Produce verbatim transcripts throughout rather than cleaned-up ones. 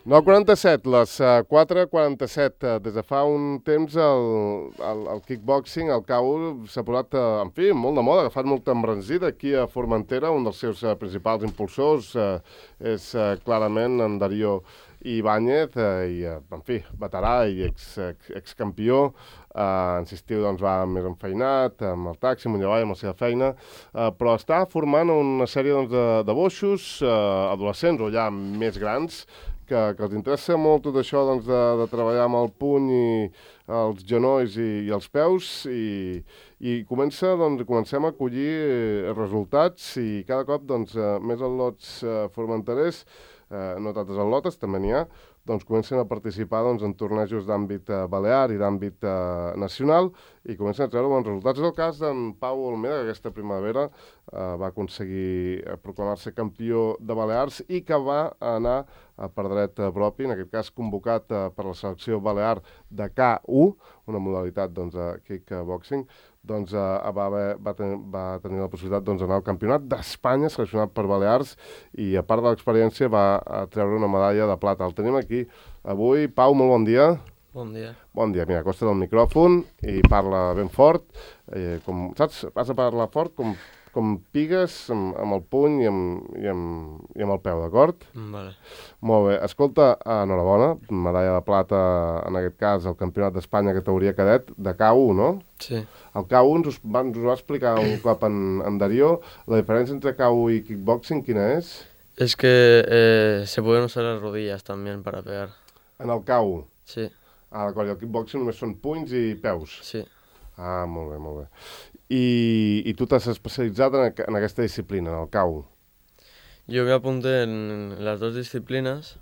nou quaranta-set, les uh, quatre quaranta-set. Uh, des de fa un temps el, el, el kickboxing, el K U, s'ha posat, uh, en fi, molt de moda, ha agafat molta embranzida aquí a Formentera. Un dels seus uh, principals impulsors uh, és uh, clarament en Darío Ibáñez, uh, i, uh, en fi, veterà i ex, ex, excampió. Uh, en Sistiu doncs, va més enfeinat, amb el taxi, amunt i avall, amb la seva feina, uh, però està formant una sèrie doncs, de, de boixos, uh, adolescents o ja més grans, que, que els interessa molt tot això doncs, de, de treballar amb el puny i els genolls i, i els peus, i, i comença, doncs, comencem a collir resultats, i cada cop doncs, més al·lots uh, formenterers, uh, no tantes al·lotes, també n'hi ha, doncs comencen a participar doncs, en tornejos d'àmbit uh, balear i d'àmbit uh, nacional, i comencen a treure bons resultats. És el cas d'en Pau Olmeda, que aquesta primavera uh, va aconseguir uh, proclamar-se campió de Balears i que va anar uh, per dret uh, propi, en aquest cas convocat uh, per la selecció balear de K U, una modalitat doncs, de kickboxing, doncs uh, va, haver, va, ten, va tenir la possibilitat doncs, d'anar al campionat d'Espanya seleccionat per Balears, i a part de l'experiència va a treure una medalla de plata. El tenim aquí avui. Pau, molt bon dia. Bon dia. Bon dia. Mira, acosta't al micròfon i parla ben fort. Eh, com, saps? Has de parlar fort com, com pigues amb, amb el puny i amb, i amb, i amb el peu, d'acord? Vale. Molt bé. Escolta, enhorabona, medalla de plata, en aquest cas, al Campionat d'Espanya categoria cadet de K U, no? Sí. El K U ens, us, va, ens ho va explicar un cop en, en Darío. La diferència entre K U i kickboxing, quina és? Es que eh, se pueden usar las rodillas también para pegar. En el K U? Sí. Ah, d'acord, i el kickboxing només són punys i peus? Sí. Ah, molt bé, molt bé. I, i tu t'has especialitzat en, en aquesta disciplina, en el K U? Yo me apunté en las dos disciplinas,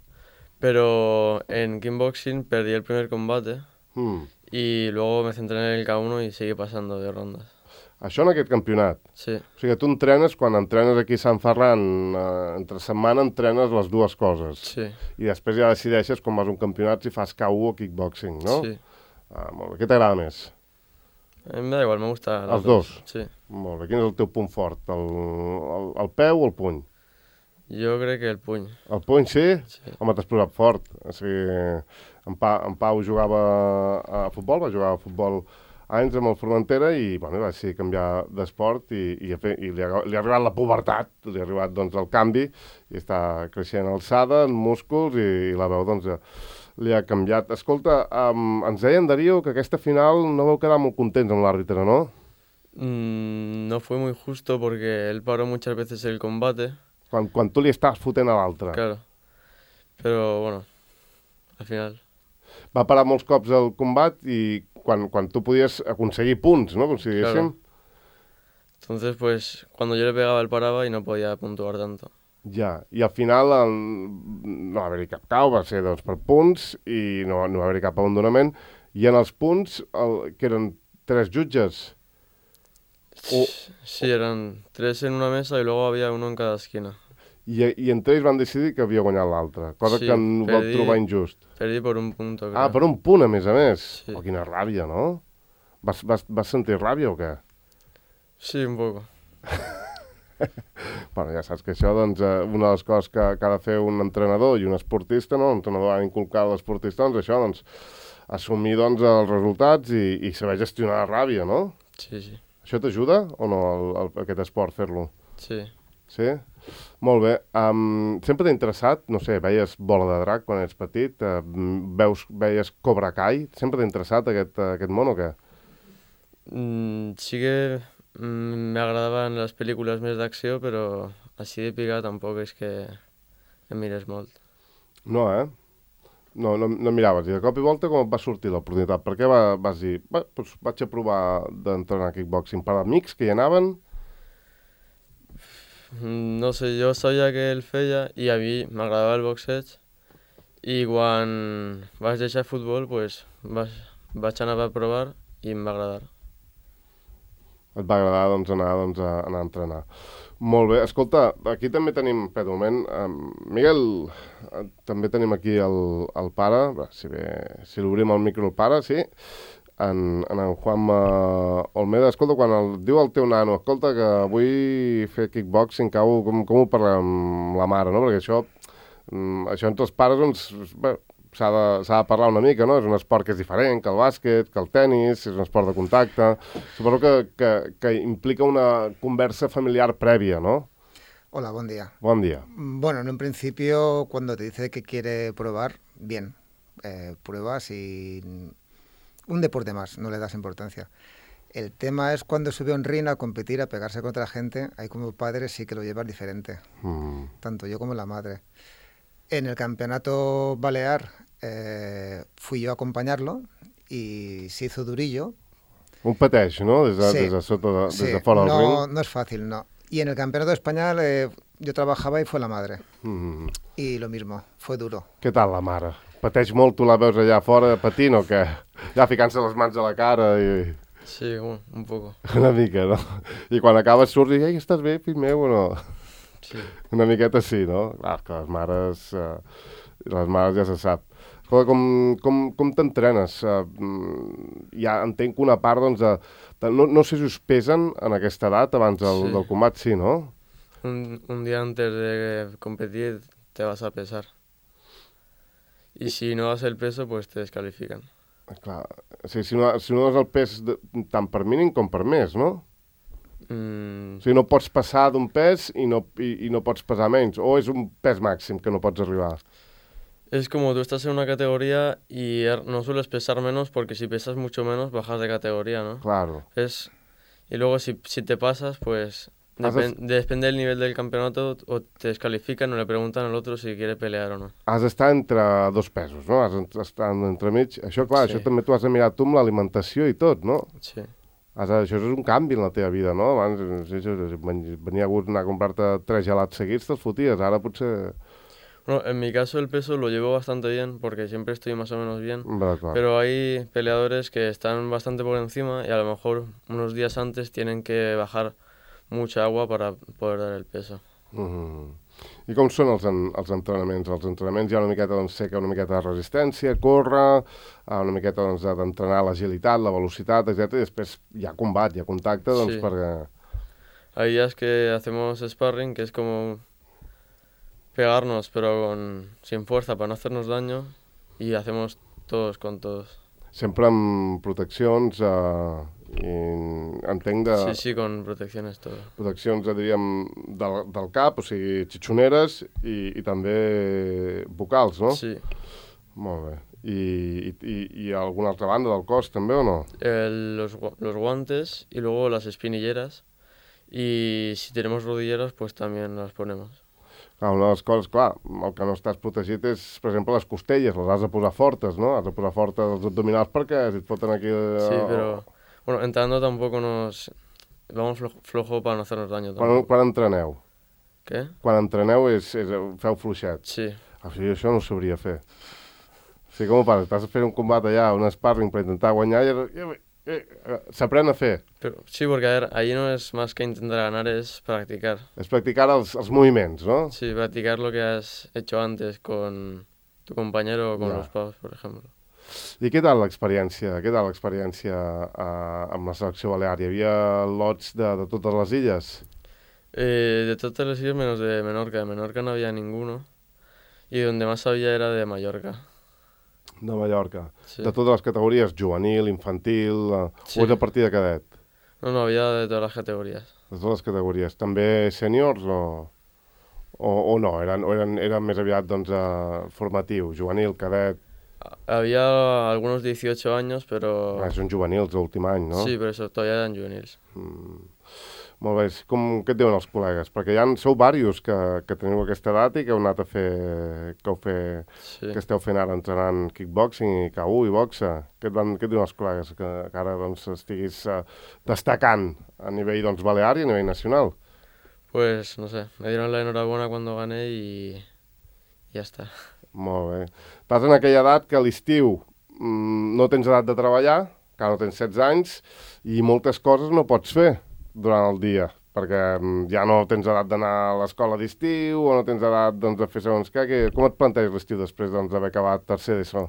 pero en kickboxing perdí el primer combate Mm. y luego me centré en el K uno y seguí pasando de rondas. Això en aquest campionat? Sí. O sigui, tu entrenes, quan entrenes aquí a Sant Ferran, eh, entre setmana entrenes les dues coses. Sí. I després ja decideixes, quan vas a un campionat, si fas K U o kickboxing, no? Sí. Ah, molt bé. Què t'agrada més? A mí me da igual, me gusta las Els dos? Sí. Molt bé. Quin és el teu punt fort? El, el, el peu o el puny? Yo creo que el puny. El puny, sí? Sí. Home, t'has posat fort. O sigui, en, pa, en Pau jugava a futbol, va jugar a futbol anys amb el Formentera i bueno, va decidir canviar d'esport i, i, i li, ha, li ha arribat la pubertat, li ha arribat doncs, el canvi i està creixent alçada, en músculs i, i la veu doncs, li ha canviat. Escolta, um, ens deia en Darío que aquesta final no vau quedar molt contents amb l'àrbitre, ¿no? Mm, no fue muy justo porque él paró muchas veces el combate. Quan, quan tu li estàs fotent a l'altre. Claro. Pero bueno, al final... Va parar molts cops el combat i quan, quan tu podies aconseguir punts, ¿no? Com si diguéssim. Claro. Entonces, pues, cuando yo le pegaba, él paraba y no podía puntuar tanto. Ja, i al final el, no va haver-hi cap cau, va ser doncs, per punts i no, no va haver-hi cap abandonament. I en els punts, el, que eren tres jutges? O, sí, eran tres en una mesa y luego había uno en cada esquina. i, I entre ells van decidir que havia guanyat l'altre, cosa Sí, que no perdí- vau trobar injust. Perdí por un punto, creo. Ah, per un punt, a més a més. Sí. Oh, quina ràbia, no? Vas, vas, vas sentir ràbia o què? Sí, un poco. Bueno, ja saps que això, doncs, eh, una de les coses que, que ha de fer un entrenador i un esportista, no? L'entrenador ha d'inculcar a l'esportista, doncs, això, doncs, assumir, doncs, els resultats i, i saber gestionar la ràbia, no? Sí, sí. Això t'ajuda o no, el, el, aquest esport, fer-lo? Sí. Sí? Molt bé. Um, sempre t'ha interessat, no sé, veies Bola de Drac quan eres petit, uh, veus, veies Cobra Kai, sempre t'ha interessat aquest, uh, aquest món o què? Mm, sí que mm, me agradaban las películas más de acción, pero así de picar tampoco es que em mires molt. No, eh? No, no, no miraves. I de cop i volta com et va sortir l'oportunitat? Per què va, vas dir, va, doncs vaig a provar d'entrenar kickboxing? Per amics que hi anaven? Mm, No sé, yo sabía que él feia y a mí me agradaba el boxeig y quan vas deixar futbol, pues vas, vaig anar a provar i em va agradar. Et va agradar doncs, anar, doncs, a anar a entrenar. Molt bé. Escolta, aquí també tenim, per un moment, um, Miguel, eh, també tenim aquí el, el pare, va, si bé, si l'obrim el micro el pare, sí, en, en, en Juanma Olmeda. Escolta, quan el, diu el teu nano, escolta, que vull fer kickboxing, cau, com, com ho parla amb la mare, no? Perquè això Mm, això entre els pares, doncs, bé, s'ha de, s'ha de parlar una mica, no? És un esport que és diferent que el bàsquet, que el tennis, és un esport de contacte. Suposo que, que, que implica una conversa familiar prèvia, ¿no? Hola, buen día. Buen día. Bueno, en un principio, cuando te dice que quiere probar, bien, eh, pruebas y un deporte más, no le das importancia. El tema es cuando sube a un ring a competir, a pegarse contra la gente, ahí como padre sí que lo llevas diferente, Mm. tanto yo como la madre. En el campeonato balear eh, fui yo a acompañarlo y se hizo durillo. Un pateix, no? Des de, Sí, des de, sota de, sí, des de fora del no, ring. no es fácil, no. Y en el campeonato español eh, yo trabajaba y fue la madre. Mm. Y lo mismo, fue duro. Què tal la mare? Pateix molt, tu la veus allà fora patint o què? Ja ficant-se les mans a la cara i... Sí, un, un poco. Una mica, no? I quan acabes surt i ei, estàs bé, fill meu, o no? Sí. Una miqueta sí, no? Clar, que les mares... Eh, les mares ja se sap. Escolta, com, com, com t'entrenes? Eh, ja entenc que una part, doncs, de, de, no, no sé si us pesen en aquesta edat, abans del, Sí. del combat, sí, no? Un, un día antes de competir te vas a pesar. Y si no das el peso, pues te descalifican. Clar, o sigui, si no, si no és el pes de, tant per mínim com per més, no? Mm, O sigui, no pots passar d'un pes i no, i, i no pots pesar menys, o és un pes màxim que no pots arribar? es como tú estás en una categoría y er- no sueles pesar menos porque si pesas mucho menos bajas de categoría, ¿no? Claro. Es, y luego si, si te pasas, pues Has de- depen- depende del nivel del campeonato o te descalifican o le preguntan al otro si quiere pelear o no. Has d'estar entre dos pesos, no? Has d'estar entremig. Això, clar, Sí. això també t'ho has de mirar tu amb l'alimentació i tot, no? Sí. Has de, això és un canvi en la teva vida, no? Abans sí, això, ven- venia a gust anar a comprar-te tres gelats seguits, te'ls foties. Ara potser... Bueno, en mi caso el peso lo llevo bastante bien porque siempre estoy más o menos bien. Bé, clar. Pero hay peleadores que están bastante por encima y a lo mejor unos días antes tienen que bajar mucha agua para poder dar el peso. Mm. I com són els, en, els entrenaments? Els entrenaments hi ha una miqueta, doncs, sé que una miqueta de resistència, córrer, eh, una miqueta, doncs, de- d'entrenar l'agilitat, la velocitat, etcètera. I després hi ha combat, hi ha contacte, doncs, Sí. perquè... Hay días que hacemos sparring, que es como pegarnos pero con, sin fuerza para no hacernos daño y hacemos todos con todos. Sempre amb proteccions, eh, i entenc de Sí, sí, con protecciones todo. proteccions, eh, diríem, del, del cap, o sigui, xitxoneres i, i també vocals, no? Sí. Molt bé. I, i, i, i a alguna altra banda del cos, també, o no? El- los, gua- los guantes y luego las espinilleras y si tenemos rodilleras pues también las ponemos. Clar, una de les coses, clar, el que no estàs protegit és, per exemple, les costelles, les has de posar fortes, no? Has de posar fortes els abdominals perquè si et foten aquí... eh, Sí, pero bueno, entrando tampoco nos... Vamos flo- flojo para no hacernos daño Quan, tampoco. quan entreneu? ¿Qué? Quan entreneu és, és, feu fluixet. Sí. O sigui, això no ho sabria fer. O sigui, com ho fas? Estàs fent un combat allà, un sparring per intentar guanyar i... i- i- eh, s'aprèn a fer. Pero, sí, porque a ver, ahí no es más que intentar ganar, es practicar. És practicar els, els moviments, no? Sí, practicar lo que has hecho antes con tu compañero o con Ya. los pavos, por ejemplo. I què tal l'experiència? Què tal l'experiència eh, amb la selecció balear? Hi havia lots de, de totes les illes? Eh, de todas las islas menos de Menorca. De Menorca no había ninguno. Y donde más había era de Mallorca. De Mallorca. Sí. De totes les categories, juvenil, infantil, eh, Sí. o és a partir de cadet? No, no, había de todas las categorías. De totes les categories. També sèniors o, o, o no? Eren, o eren, eren més aviat doncs, eh, formatiu, juvenil, cadet... A- Había algunos dieciocho años, pero... Ah, són juvenils l'últim any, no? Sí, pero eso, todavía eran juveniles. Mm. Molt bé. Com, què et diuen els col·legues? Perquè ja en sou diversos que, que teniu aquesta edat i que heu anat a fer... que, heu fer, Sí. que esteu fent ara entrenant kickboxing i K U i boxa. Què et, van, què et diuen els col·legues? Que, que ara doncs, estiguis uh, destacant a nivell doncs, balear i a nivell nacional. Pues, no sé, me dieron la enhorabuena cuando gané y... y ya está. Molt bé. Estàs en aquella edat que a l'estiu mm, no tens edat de treballar, que no tens setze anys, i moltes coses no pots fer durant el dia, perquè mm, ja no tens edat d'anar a l'escola d'estiu o no tens edat doncs, de fer segons què. Que com et planteges l'estiu després doncs, d'haver acabat tercer d'ESO?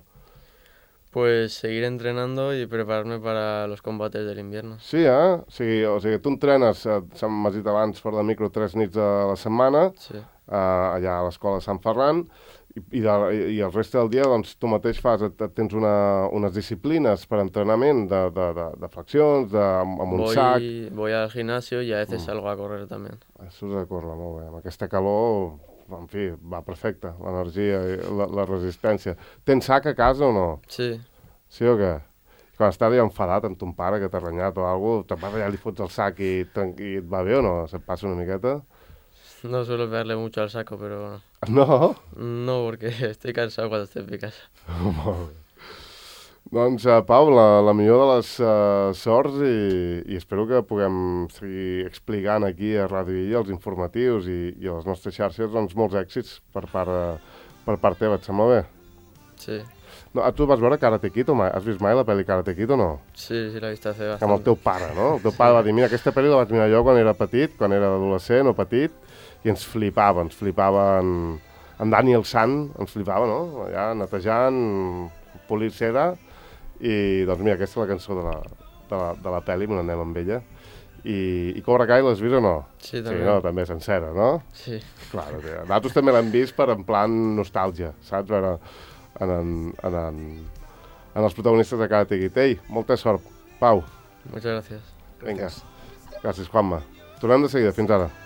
Pues seguir entrenando y prepararme para los combates del invierno. Sí, eh? O sigui, o sigui tu entrenes, eh, m'has dit abans, fora de micro, tres nits a la setmana, Sí. uh, allà a l'escola de Sant Ferran, i, i, de, i el reste del dia doncs, tu mateix fas, et, et tens una, unes disciplines per entrenament de, de, de, de flexions, de, amb, amb un voy, sac. Voy al gimnasio y a veces Mm. salgo a correr también. Això és de córrer, molt bé. Amb aquesta calor, en fi, va perfecte, l'energia i la, la resistència. Tens sac a casa o no? Sí, Sí o què? Quan estàs ja enfadat amb ton pare que t'ha renyat o alguna cosa, te'n vas allà, li fots el sac i, i et va bé o no? Se't passa una miqueta? no suelo pegarle mucho al saco, pero No? no porque estoy cansado cuando estoy en mi casa. Molt bé. Doncs, uh, Pau, la, la millor de les uh, sorts i, i espero que puguem seguir explicant aquí a Ràdio Illa els informatius i, i a les nostres xarxes doncs, molts èxits per part, uh, per part teva, et sembla bé? Sí, No, tu vas veure Karate Kid o mai? Has vist mai la pel·li Karate Kid o no? sí, sí la he visto hace Amb el bastante. teu pare, no? El teu pare va dir, mira, aquesta pel·li la vaig mirar jo quan era petit, quan era adolescent o petit, i ens flipava, ens flipava en, en Daniel San, ens flipava, no? Allà netejant, polint seda, i doncs mira, aquesta és la cançó de la, de la, de la pel·li, me n'anem amb ella. I, i Cobra Kai l'has vist o no? Sí, Sí, també. no? També sencera, no? Sí, Claro, tio. Nosaltres també l'hem vist per en plan nostàlgia, saps? Veure en, en, en, en, en els protagonistes de Karate Kid. Ei, molta sort, Pau. muchas gracias. Vinga. Gràcies, Juanma. Tornem de seguida. Fins ara.